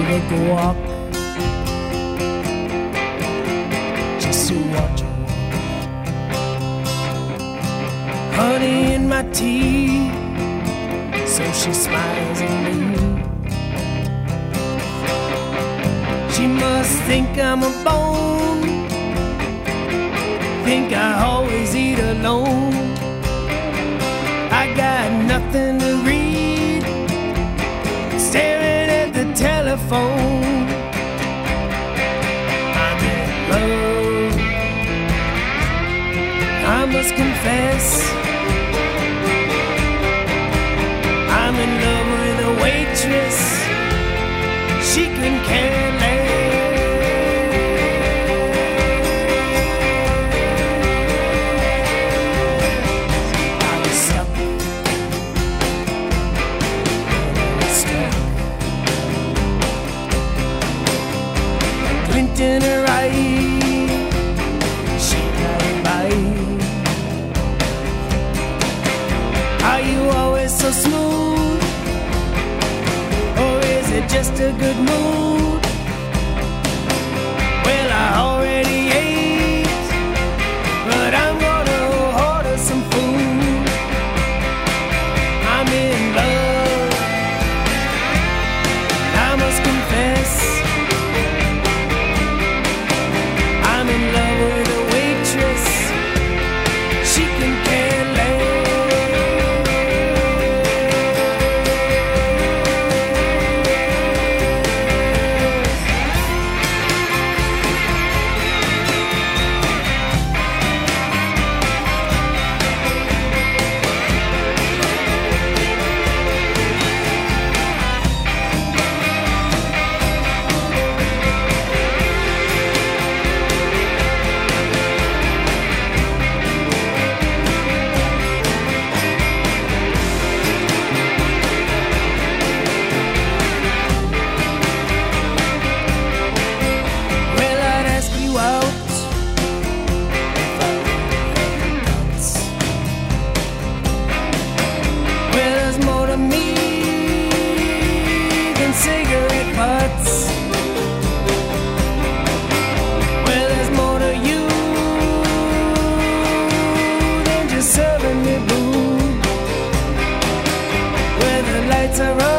take a walk, just to watch her walk. Honey in my tea, so she smiles at me. She must think I'm a bone, think I always eat alone. I got nothing to read, staring at the telephone. I'm in love, I must confess. I'm in love with a waitress, she can care less. I was stuck, glint in her eye, she got it by. Are you always so smooth, or is it just a good mood? Well, I already ate, but I'm gonna order some food. I'm in love, I must confess. I'm in love with a waitress, she can care less. Well, I'd ask you out if I really had guts. Well, there's more to me than cigarette butts. Well, there's more to you than just serving me booze. Where the lights are on,